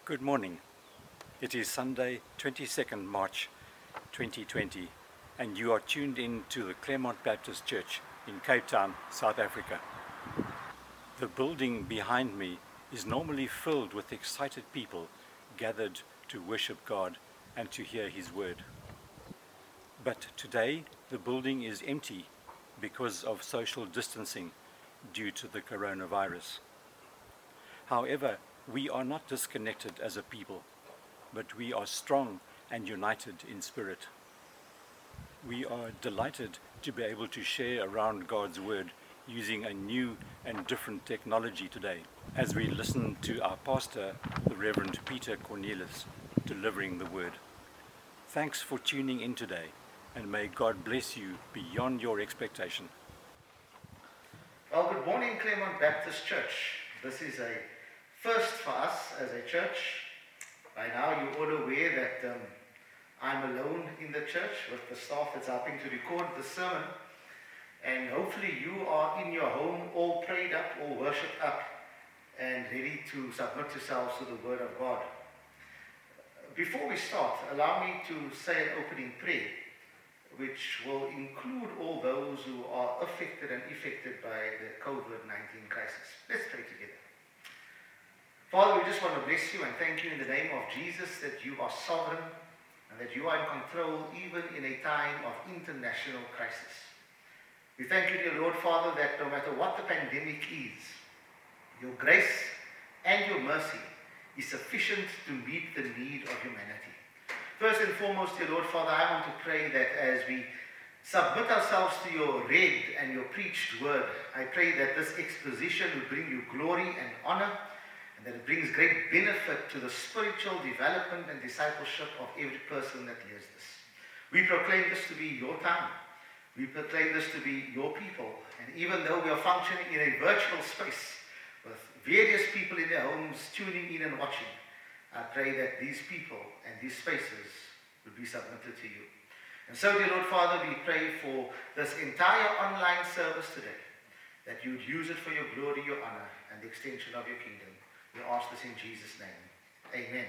Good morning. It is Sunday, 22nd March 2020, and you are tuned in to the Claremont Baptist Church in Cape Town, South Africa. The building behind me is normally filled with excited people gathered to worship God and to hear His word. But today, the building is empty because of social distancing due to the coronavirus. However, we are not disconnected as a people, but we are strong and united in spirit. We are delighted to be able to share around God's word using a new and different technology today, as we listen to our pastor, the Reverend Peter Cornelis, delivering the word. Thanks for tuning in today, and may God bless you beyond your expectation. Well, good morning, Claremont Baptist Church. This is a first for us as a church. By now you're all aware that I'm alone in the church with the staff that's helping to record the sermon. And hopefully you are in your home all prayed up, all worshipped up, and ready to submit yourselves to the word of God. Before we start, allow me to say an opening prayer, which will include all those who are affected and affected by the COVID-19 crisis. Let's pray together. Father, we just want to bless you and thank you in the name of Jesus that you are sovereign and that you are in control even in a time of international crisis. We thank you, dear Lord Father, that no matter what the pandemic is, your grace and your mercy is sufficient to meet the need of humanity. First and foremost, dear Lord Father, I want to pray that as we submit ourselves to your read and your preached word, I pray that this exposition will bring you glory and honor, and that it brings great benefit to the spiritual development and discipleship of every person that hears this. We proclaim this to be your time. We proclaim this to be your people. And even though we are functioning in a virtual space with various people in their homes tuning in and watching, I pray that these people and these spaces will be submitted to you. And so, dear Lord Father, we pray for this entire online service today, that you would use it for your glory, your honor, and the extension of your kingdom. We ask this in Jesus' name. Amen.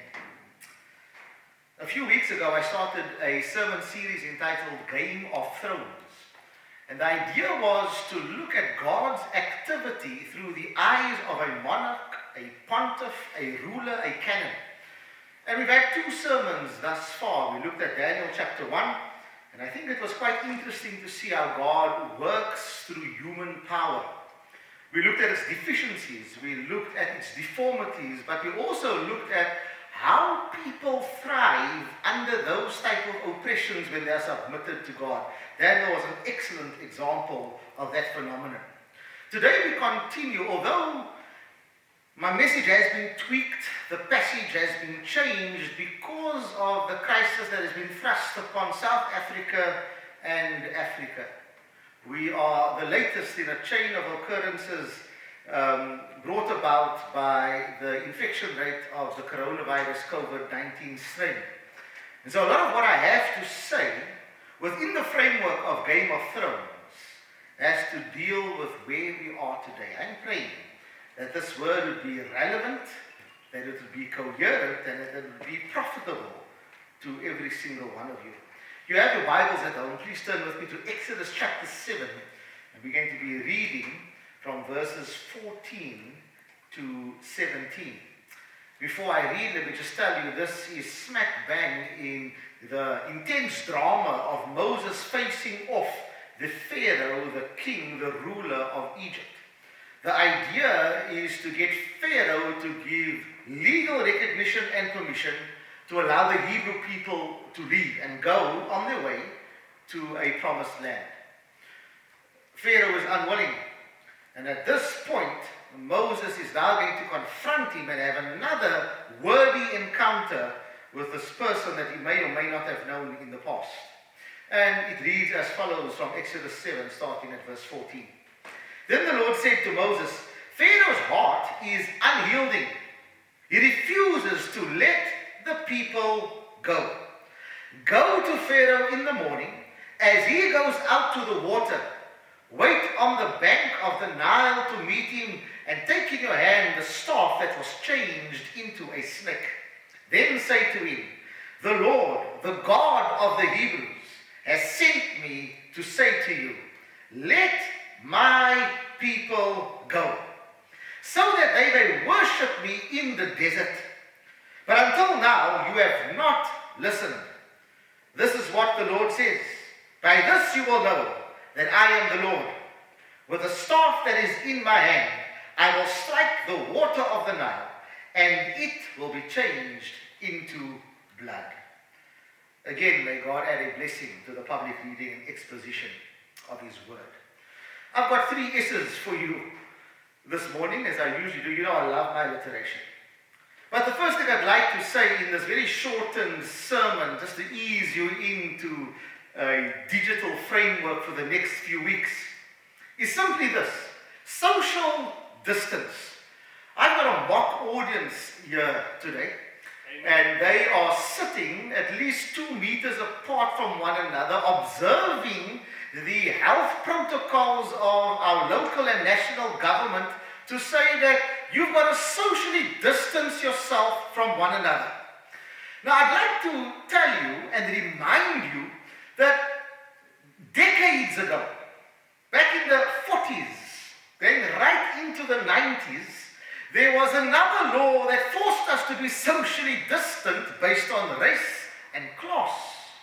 A few weeks ago, I started a sermon series entitled Game of Thrones. And the idea was to look at God's activity through the eyes of a monarch, a pontiff, a ruler, a canon. And we've had two sermons thus far. We looked at Daniel chapter 1, and I think it was quite interesting to see how God works through human power. We looked at its deficiencies, we looked at its deformities, but we also looked at how people thrive under those type of oppressions when they are submitted to God. Daniel was an excellent example of that phenomenon. Today we continue, although my message has been tweaked, the passage has been changed because of the crisis that has been thrust upon South Africa and Africa. We are the latest in a chain of occurrences brought about by the infection rate of the coronavirus COVID-19 strain. And so a lot of what I have to say within the framework of Game of Thrones has to deal with where we are today. I'm praying that this word would be relevant, that it would be coherent, and that it would be profitable to every single one of you. If you have your Bibles at home, please turn with me to Exodus chapter 7, and we're going to be reading from verses 14 to 17. Before I read, let me just tell you, this is smack bang in the intense drama of Moses facing off the Pharaoh, the king, the ruler of Egypt. The idea is to get Pharaoh to give legal recognition and permission to allow the Hebrew people to leave and go on their way to a promised land. Pharaoh is unwilling, and at this point, Moses is now going to confront him and have another wordy encounter with this person that he may or may not have known in the past. And it reads as follows from Exodus 7, starting at verse 14. Then the Lord said to Moses, Pharaoh's heart is unyielding. He refuses to let the people go. Go to Pharaoh in the morning. As he goes out to the water, wait on the bank of the Nile to meet him, and take in your hand the staff that was changed into a snake. Then say to him, the Lord, the God of the Hebrews, has sent me to say to you, let my people go, so that they may worship me in the desert. But until now you have not listened. This is what the Lord says. By this you will know that I am the Lord. With the staff that is in my hand, I will strike the water of the Nile, and it will be changed into blood. Again, may God add a blessing to the public reading and exposition of His Word. I've got 3 S's for you this morning, as I usually do. You know I love my alliteration. But the first thing I'd like to say in this very shortened sermon, just to ease you into a digital framework for the next few weeks, is simply this: social distance. I've got a mock audience here today. And they are sitting at least 2 meters apart from one another, observing the health protocols of our local and national government to say that you've got to socially distance yourself from one another. Now, I'd like to tell you and remind you that decades ago, back in the 40s, going right into the 90s, there was another law that forced us to be socially distant based on race and class.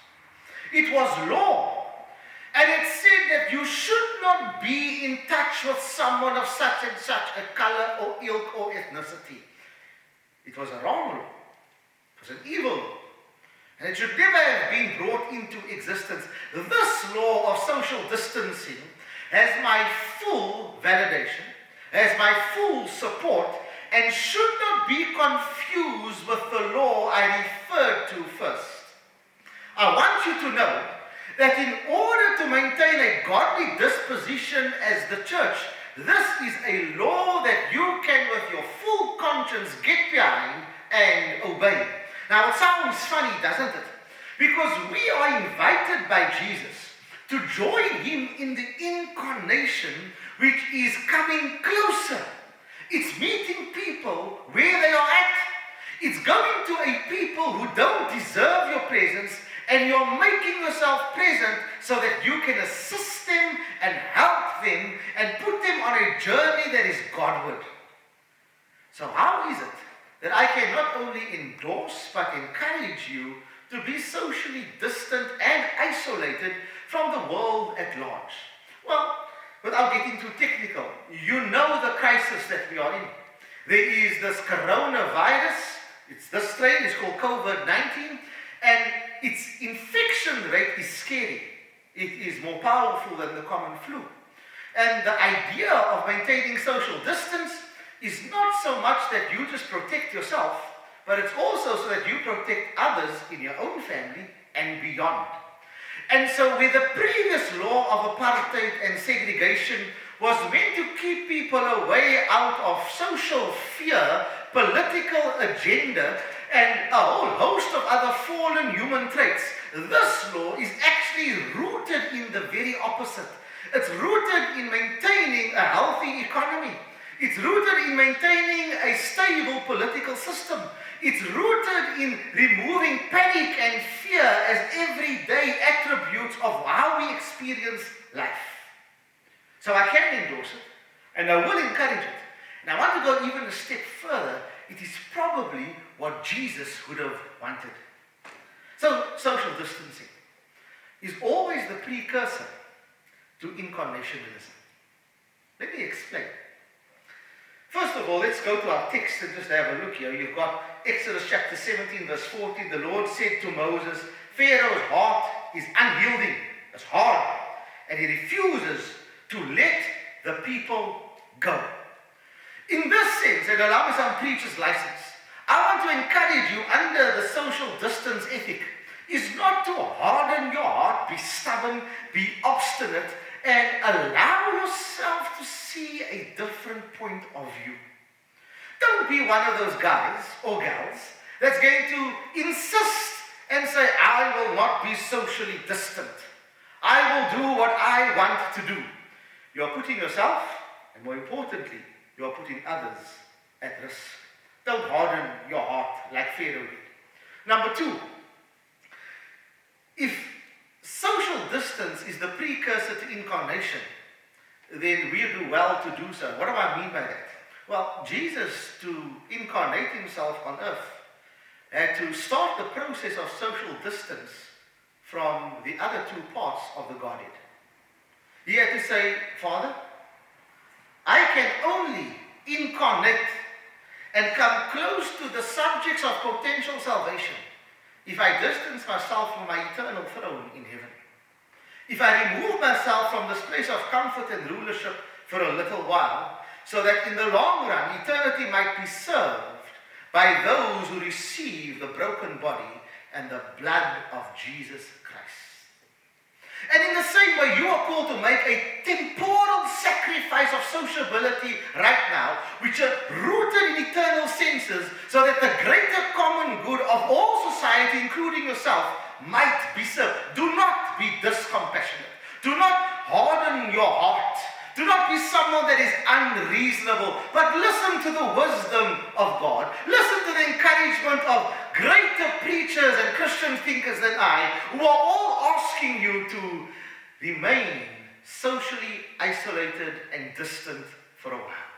It was law. And it said that you should not be in touch with someone of such and such a color or ilk or ethnicity. It was a wrong law. It was an evil law. And it should never have been brought into existence. This law of social distancing has my full validation, has my full support, and should not be confused with the law I referred to first. I want you to know that in order to maintain a godly disposition as the church, this is a law that you can with your full conscience get behind and obey. Now it sounds funny, doesn't it? Because we are invited by Jesus to join Him in the incarnation, which is coming closer. It's meeting people where they are at. It's going to a people who don't deserve your presence, and you're making yourself present so that you can assist them and help them and put them on a journey that is Godward. So how is it that I can not only endorse but encourage you to be socially distant and isolated from the world at large? Well, without getting too technical, you know the crisis that we are in. There is this coronavirus. This strain is called COVID-19, and its infection rate is scary. It is more powerful than the common flu. And the idea of maintaining social distance is not so much that you just protect yourself, but it's also so that you protect others in your own family and beyond. And so where the previous law of apartheid and segregation was meant to keep people away out of social fear, political agenda, and a whole host of other fallen human traits, this law is actually rooted in the very opposite. It's rooted in maintaining a healthy economy. It's rooted in maintaining a stable political system. It's rooted in removing panic and fear as everyday attributes of how we experience life. So I can endorse it, and I will encourage it. And I want to go even a step further. It is probably what Jesus would have wanted. So social distancing is always the precursor to incarnationalism. Let me explain. First of all, let's go to our text and just have a look here. You've got Exodus chapter 17, verse 14. The Lord said to Moses, Pharaoh's heart is unyielding, it's hard, and he refuses to let the people go. In this sense, and allow me some preacher's license, I want to encourage you under the social distance ethic is not to harden your heart, be stubborn, be obstinate, and allow yourself to see a different point of view. Don't be one of those guys or gals that's going to insist and say, I will not be socially distant. I will do what I want to do. You're putting yourself, and more importantly, you're putting others at risk. Don't harden your heart like Pharaoh did. Number two, if social distance is the precursor to incarnation, then we do well to do so. What do I mean by that? Well, Jesus, to incarnate himself on earth, had to start the process of social distance from the other two parts of the Godhead. He had to say, Father, I can only incarnate and come close to the subjects of potential salvation if I distance myself from my eternal throne in heaven. If I remove myself from this place of comfort and rulership for a little while, so that in the long run eternity might be served by those who receive the broken body and the blood of Jesus Christ. And in the same way, you are called to make a temporal sacrifice of sociability right now, which are rooted in eternal senses, so that the greater common good of all society, including yourself, might be served. Do not be discompassionate. Do not harden your heart. Do not be someone that is unreasonable, but listen to the wisdom of God. Listen to the encouragement of greater preachers and Christian thinkers than I, who are all asking you to remain socially isolated and distant for a while.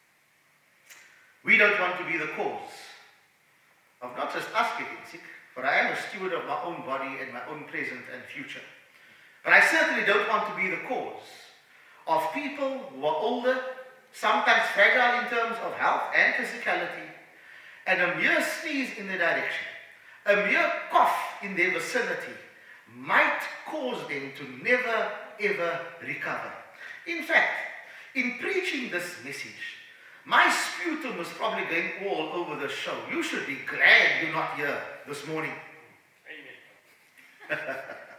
We don't want to be the cause of not just us getting sick, for I am a steward of my own body and my own present and future. But I certainly don't want to be the cause of people who are older, sometimes fragile in terms of health and physicality, and a mere sneeze in their direction, a mere cough in their vicinity, might cause them to never ever recover. In fact, in preaching this message, my sputum was probably going all over the show. You should be glad you're not here this morning. Amen.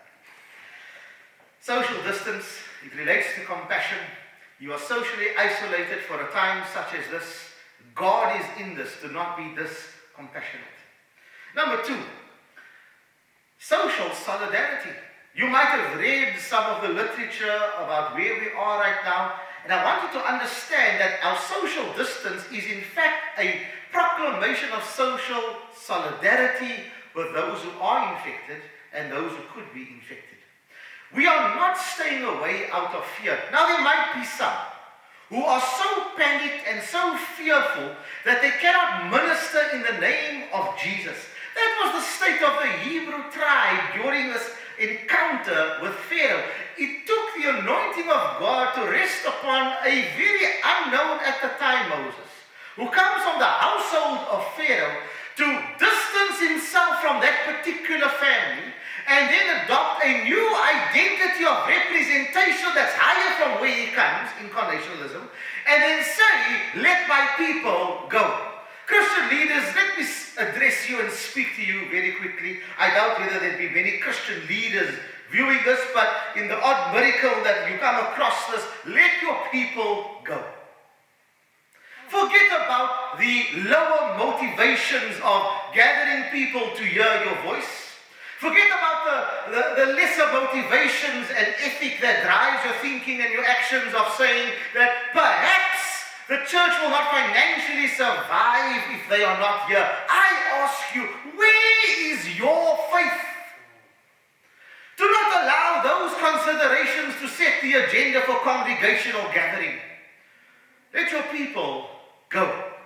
Social distance, it relates to compassion. You are socially isolated for a time such as this. God is in this. Do not be this compassionate. Number two, social solidarity. You might have read some of the literature about where we are right now, and I want you to understand that our social distance is in fact a proclamation of social solidarity with those who are infected and those who could be infected. We are not staying away out of fear. Now there might be some who are so panicked and so fearful that they cannot minister in the name of Jesus. That was the state of the Hebrew tribe during this encounter with Pharaoh. It took the anointing of God to rest upon a very unknown at the time Moses, who comes from the household of Pharaoh, to distance himself from that particular family and then adopt a new identity of representation that's higher from where he comes, incarnationalism, and then say, let my people go. Christian leaders, let me address you and speak to you very quickly. I doubt whether there'd be many Christian leaders viewing this, but in the odd miracle that you come across this, let your people go. Forget about the lower motivations of gathering people to hear your voice. Forget about the lesser motivations and ethic that drives your thinking and your actions of saying that perhaps the church will not financially survive if they are not here. I ask you, where is your faith? Do not allow those considerations to set the agenda for congregational gathering. Let your people go.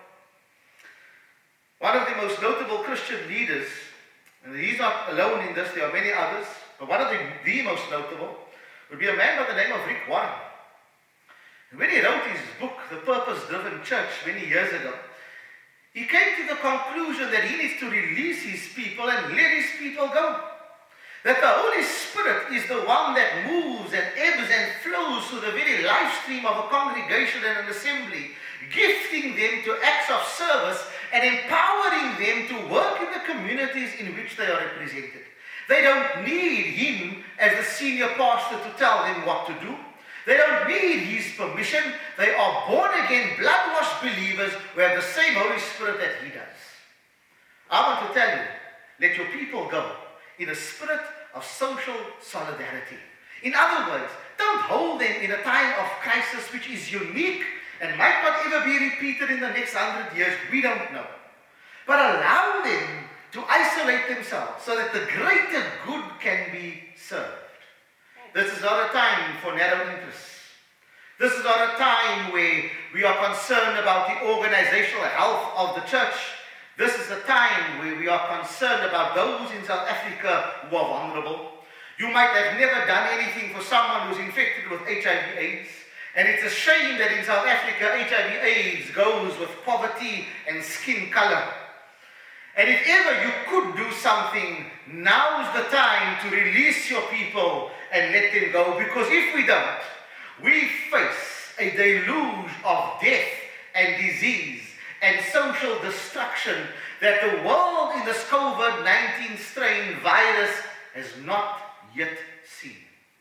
One of the most notable Christian leaders, and he's not alone in this, there are many others, but one of the most notable would be a man by the name of Rick Warren. And when he wrote his book, The Purpose-Driven Church, many years ago, he came to the conclusion that he needs to release his people and let his people go. That the Holy Spirit is the one that moves and ebbs and flows through the very life stream of a congregation and an assembly, gifting them to acts of service and empowering them to work in the communities in which they are represented. They don't need him as the senior pastor to tell them what to do. They don't need his permission. They are born-again, blood-washed believers who have the same Holy Spirit that he does. I want to tell you, let your people go in a spirit of social solidarity. In other words, don't hold them in a time of crisis which is unique and might not ever be repeated in the next 100 years. We don't know. But allow them to isolate themselves so that the greater good can be served. This is not a time for narrow interests. This is not a time where we are concerned about the organizational health of the church. This is a time where we are concerned about those in South Africa who are vulnerable. You might have never done anything for someone who's infected with HIV/AIDS. And it's a shame that in South Africa, HIV/AIDS goes with poverty and skin color. And if ever you could do something, now's the time to release your people and let them go. Because if we don't, we face a deluge of death and disease and social destruction that the world in this COVID-19 strain virus has not yet seen.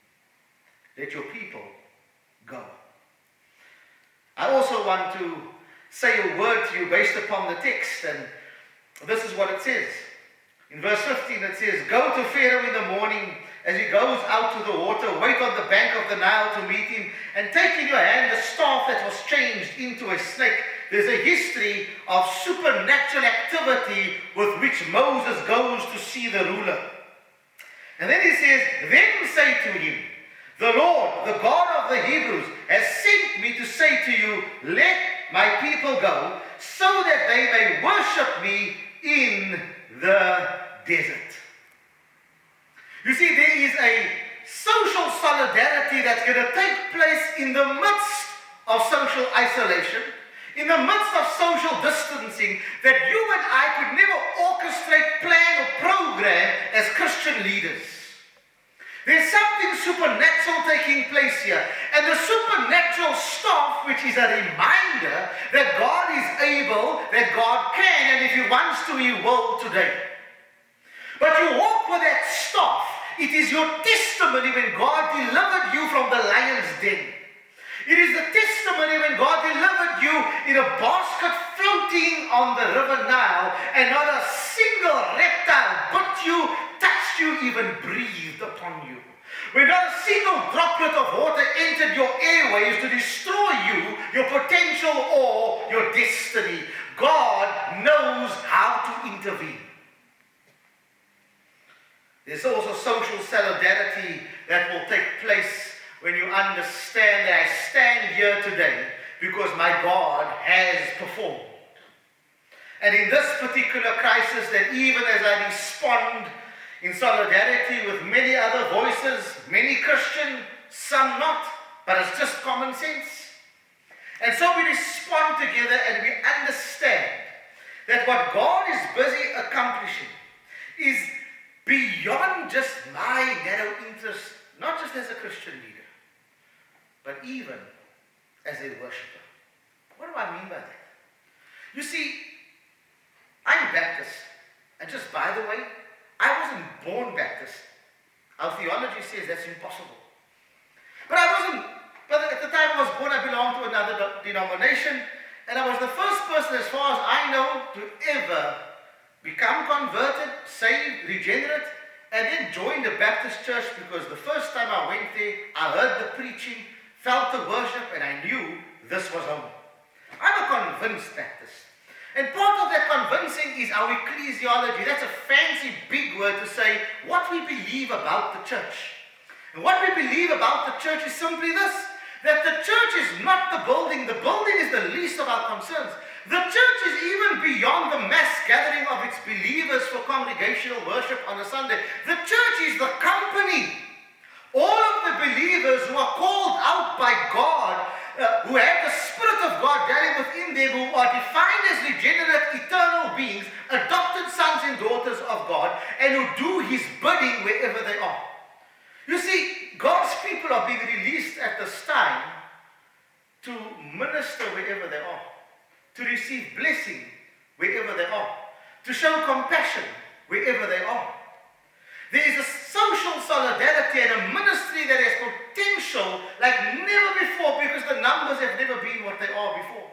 Let your people go. I also want to say a word to you based upon the text, and this is what it says. In verse 15 it says, "Go to Pharaoh in the morning as he goes out to the water, wait on the bank of the Nile to meet him, and take in your hand the staff that was changed into a snake." There's a history of supernatural activity with which Moses goes to see the ruler. And then he says, "Then say to him, the Lord, the God of the Hebrews, has sent me to say to you, let my people go, so that they may worship me in the desert." You see, there is a social solidarity that's going to take place in the midst of social isolation, in the midst of social distancing, that you and I could never orchestrate, plan, or program as Christian leaders. There's something supernatural taking place here. And the supernatural staff, which is a reminder that God is able, that God can, and if He wants to, He will today. But you walk with that staff. It is your testimony when God delivered you from the lion's den. It is the testimony when God delivered you in a basket floating on the river Nile, and not a single reptile bit you, touched you, even breathed upon you. When not a single droplet of water entered your airways to destroy you, your potential, or your destiny. God knows how to intervene. There's also social solidarity that will take place when you understand that I stand here today because my God has performed. And in this particular crisis, that even as I respond in solidarity with many other voices, many Christian, some not, but it's just common sense. And so we respond together and we understand that what God is busy accomplishing is beyond just my narrow interest, not just as a Christian leader, but even as a worshiper. What do I mean by that? You see, I'm Baptist, and just by the way, I wasn't born Baptist. Our theology says that's impossible. But at the time I was born, I belonged to another denomination, and I was the first person, as far as I know, to ever become converted, saved, regenerate, and then join the Baptist church, because the first time I went there, I heard the preaching, felt the worship, and I knew this was home. I'm a convinced Baptist. And part of that convincing is our ecclesiology. That's a fancy big word to say what we believe about the church. And what we believe about the church is simply this, that the church is not the building. The building is the least of our concerns. The church is even beyond the mass gathering of its believers for congregational worship on a Sunday. The church is the company. All of the believers who are called out by God, who have the Spirit of God dwelling within them, who are defined as regenerate, eternal beings, adopted sons and daughters of God, and who do His bidding wherever they are. You see, God's people are being released at this time to minister wherever they are, to receive blessing wherever they are, to show compassion wherever they are. There is a social solidarity and a ministry that has potential like never before, because the numbers have never been what they are before.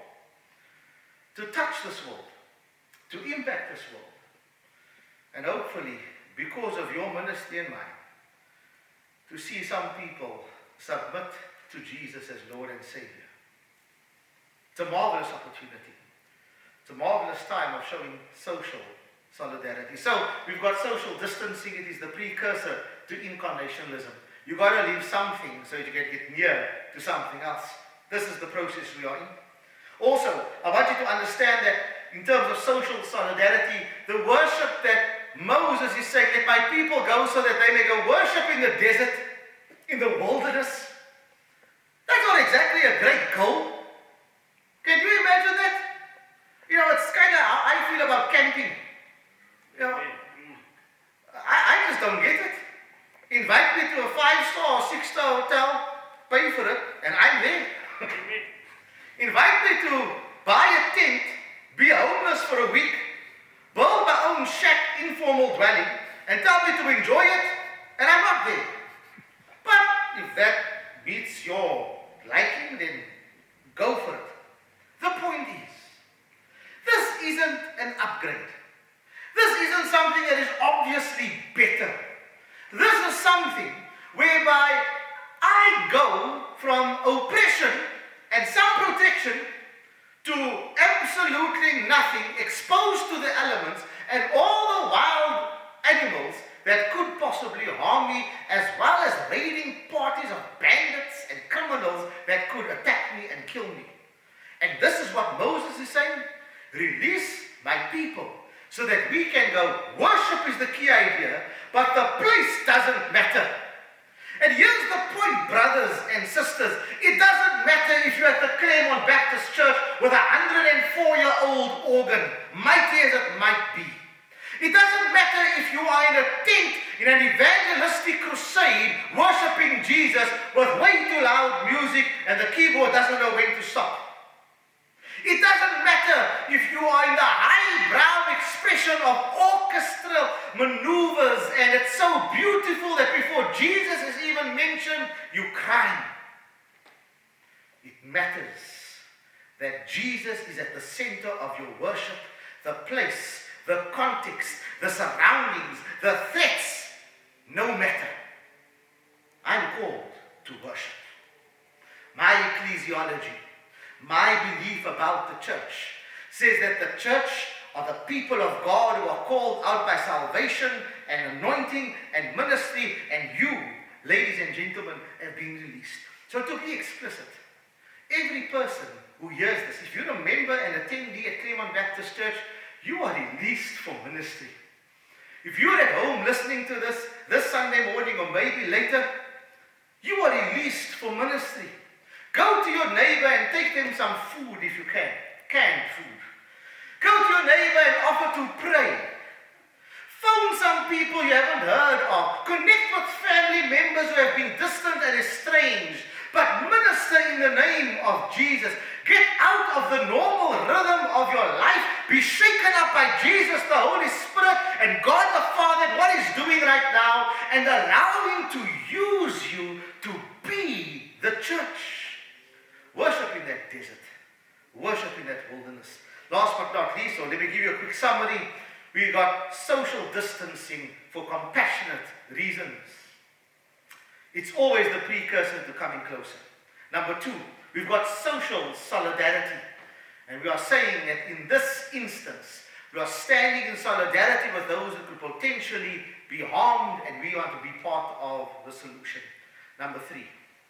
To touch this world, to impact this world. And hopefully, because of your ministry and mine, to see some people submit to Jesus as Lord and Savior. It's a marvelous opportunity. It's a marvelous time of showing social solidarity. So we've got social distancing. It is the precursor to incarnationalism. You've got to leave something so you can get near to something else. This is the process we are in. Also, I want you to understand that in terms of social solidarity, the worship that Moses is saying, let my people go so that they may go worship in the desert, in the wilderness. That's not exactly a great goal. Can you imagine that? It's kind of how I feel about camping. I just don't get it. Invite me to a 5-star or 6-star hotel, pay for it, and I'm there. Invite me to buy a tent, be homeless for a week, build my own shack, informal dwelling, and tell me to enjoy it, and I'm not there. But if that beats your liking, then go for it. The point is, this isn't an upgrade. This isn't something that is obviously better. This is something whereby I go from oppression and some protection to absolutely nothing, exposed to the elements and all the wild animals that could possibly harm me, as well as raiding parties of bandits and criminals that could attack me and kill me. And this is what Moses is saying. Release my people so that we can go. Worship is the key idea, but the place doesn't matter. And here's the point, brothers and sisters. It doesn't matter if you're at the Claremont Baptist Church with a 104-year-old organ, mighty as it might be. It doesn't matter if you are in a tent in an evangelistic crusade worshiping Jesus with way too loud music and the keyboard doesn't know when to stop. It doesn't matter if you are in the highbrow expression of orchestral maneuvers and it's so beautiful that before Jesus is even mentioned, you cry. It matters that Jesus is at the center of your worship, the place, the context, the surroundings, the threats, no matter. I'm called to worship. My ecclesiology, my belief about the church says that the church are the people of God who are called out by salvation and anointing and ministry, and you, ladies and gentlemen, have been released. So to be explicit, every person who hears this, if you're a member and attendee at Claremont Baptist Church, you are released for ministry. If you're at home listening to this Sunday morning or maybe later, you are released for ministry. Go to your neighbor and take them some food if you can, canned food. Go to your neighbor and offer to pray. Phone some people you haven't heard of. Connect with family members who have been distant and estranged, but minister in the name of Jesus. Get out of the normal rhythm of your life. Be shaken up by Jesus, the Holy Spirit, and God the Father, what He's doing right now, and allow Him to use you to be the church. Worship in that desert. Worship in that wilderness. Last but not least, so let me give you a quick summary. We got social distancing for compassionate reasons. It's always the precursor to coming closer. Number 2, we've got social solidarity. And we are saying that in this instance, we are standing in solidarity with those who could potentially be harmed, and we want to be part of the solution. Number 3,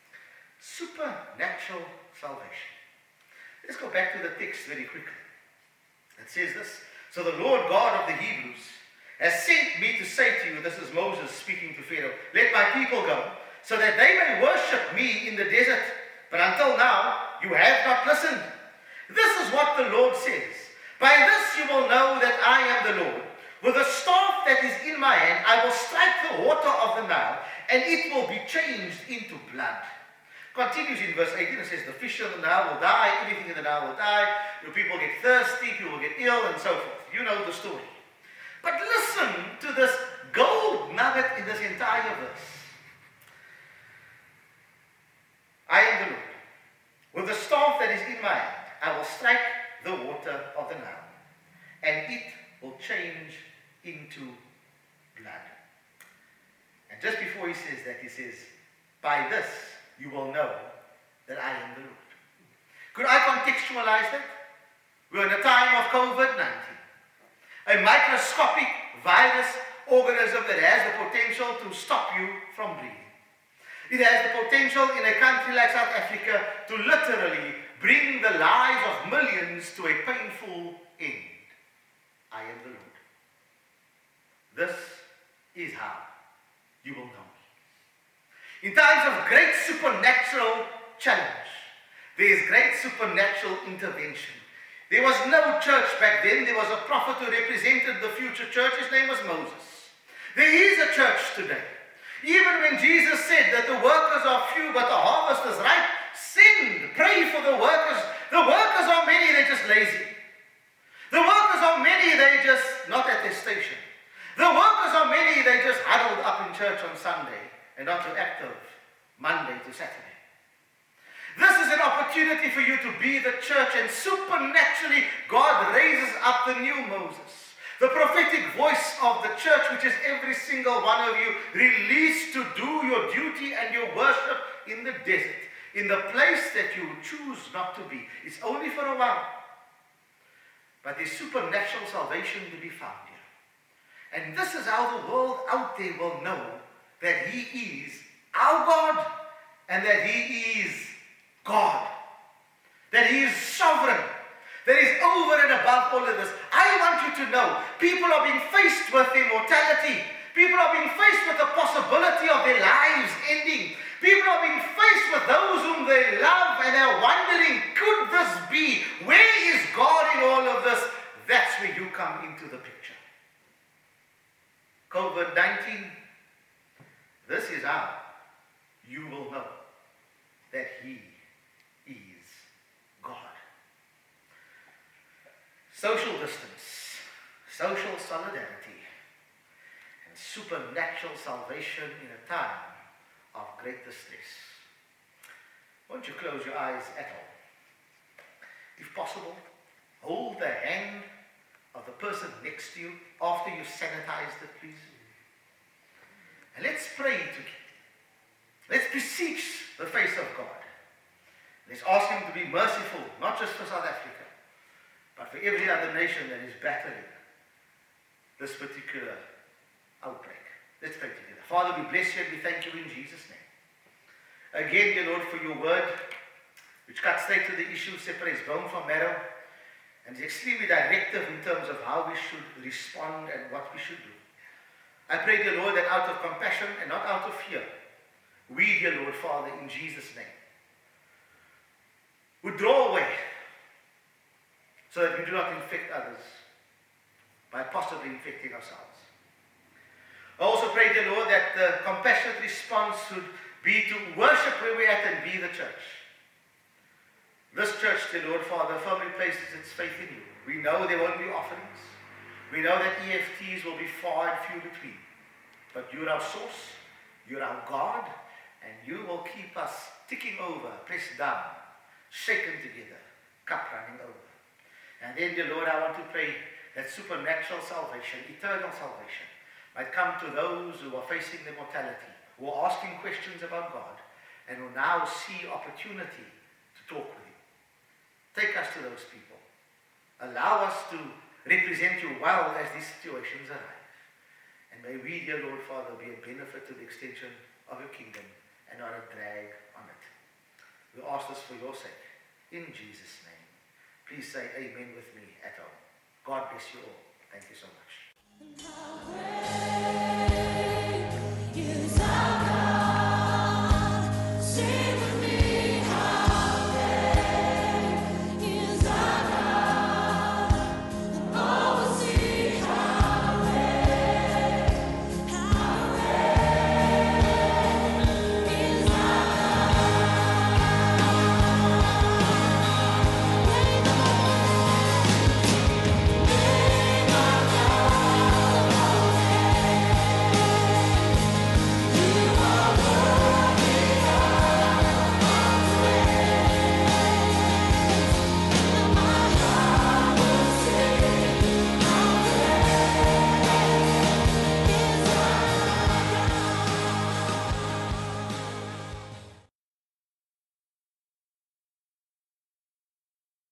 supernatural salvation. Let's go back to the text very quickly. It says this: so the Lord God of the Hebrews has sent me to say to you, this is Moses speaking to Pharaoh, let my people go, so that they may worship me in the desert. But until now, you have not listened. This is what the Lord says: by this you will know that I am the Lord. With the staff that is in my hand, I will strike the water of the Nile, and it will be changed into blood. Continues in verse 18, it says, the fish of the Nile will die, everything in the Nile will die, the people get thirsty, people will get ill, and so forth. You know the story. But listen to this gold nugget in this entire verse. I am the Lord. With the staff that is in my hand, I will strike the water of the Nile, and it will change into blood. And just before he says that, he says, by this you will know that I am the Lord. Could I contextualize that? We're in a time of COVID-19. a microscopic virus organism that has the potential to stop you from breathing. It has the potential in a country like South Africa to literally bring the lives of millions to a painful end. I am the Lord. This is how you will know me. In times of great supernatural challenge, there is great supernatural intervention. There was no church back then. There was a prophet who represented the future church. His name was Moses. There is a church today. Even when Jesus said that the workers are few but the harvest is ripe, send, pray for the workers. The workers are many, they're just lazy. The workers are many, they're just not at their station. The workers are many, they just huddled up in church on Sunday and not too active Monday to Saturday. This is an opportunity for you to be the church, and supernaturally God raises up the new Moses. The prophetic voice of the church, which is every single one of you released to do your duty and your worship in the desert, in the place that you choose not to be. It's only for a while. But there's supernatural salvation to be found here. And this is how the world out there will know that He is our God and that He is God. That He is sovereign. That He's over and above all of this. I want you to know, people are being faced with immortality. People are being faced with the possibility of their lives ending. People are being faced with those whom they love, and they're wondering, could this be? Where is God in all of this? That's where you come into the picture. COVID-19, this is how you will know that He is God. Social distance, social solidarity, and supernatural salvation in a time of great distress. Won't you close your eyes at all? If possible, hold the hand of the person next to you after you've sanitized it, please. And let's pray together. Let's beseech the face of God. Let's ask Him to be merciful, not just for South Africa, but for every other nation that is battling this particular outbreak. Let's pray together. Father, we bless You and we thank You in Jesus' name. Again, dear Lord, for Your word, which cuts straight to the issue, separates bone from marrow, and is extremely directive in terms of how we should respond and what we should do. I pray, dear Lord, that out of compassion and not out of fear, we, dear Lord, Father, in Jesus' name, would draw away so that we do not infect others by possibly infecting ourselves. I also pray, dear Lord, that the compassionate response would be to worship where we're at and be the church. This church, dear Lord, Father, firmly places its faith in You. We know there won't be offerings. We know that EFTs will be far and few between. But You're our source, You're our God, and You will keep us ticking over, pressed down, shaken together, cup running over. And then, dear Lord, I want to pray that supernatural salvation, eternal salvation, might come to those who are facing the mortality, who are asking questions about God, and who now see opportunity to talk with You. Take us to those people. Allow us to represent You well as these situations arise. And may we, dear Lord, Father, be a benefit to the extension of Your kingdom and not a drag on it. We ask this for Your sake. In Jesus' name. Please say amen with me at home. God bless you all. Thank you so much.